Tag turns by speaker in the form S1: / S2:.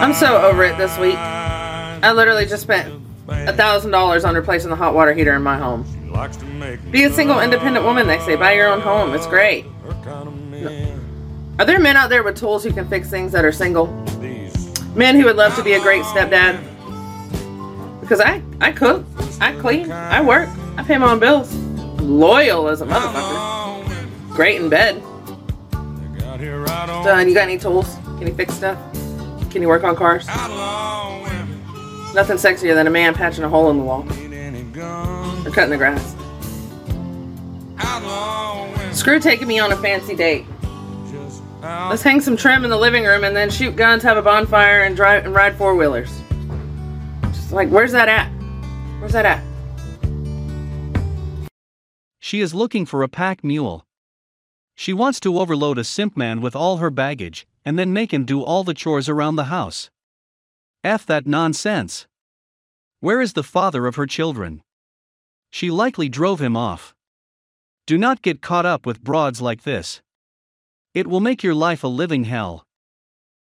S1: I'm so over it this week. I literally just spent $1,000 on replacing the hot water heater in my home. Be a single, independent woman, they say. Buy your own home. It's great. No. Are there men out there with tools who can fix things that are single? Men who would love to be a great stepdad? Because I cook, I clean, I work, I pay my own bills. Loyal as a motherfucker. Great in bed. Done. You got any tools? Can you fix stuff? Can you work on cars? Nothing sexier than a man patching a hole in the wall. Or cutting the grass. Screw taking me on a fancy date. Let's hang some trim in the living room and then shoot guns, have a bonfire, and drive and ride four-wheelers. Just like, where's that at? Where's that at?
S2: She is looking for a pack mule. She wants to overload a simp man with all her baggage, and then make him do all the chores around the house. F that nonsense. Where is the father of her children? She likely drove him off. Do not get caught up with broads like this. It will make your life a living hell.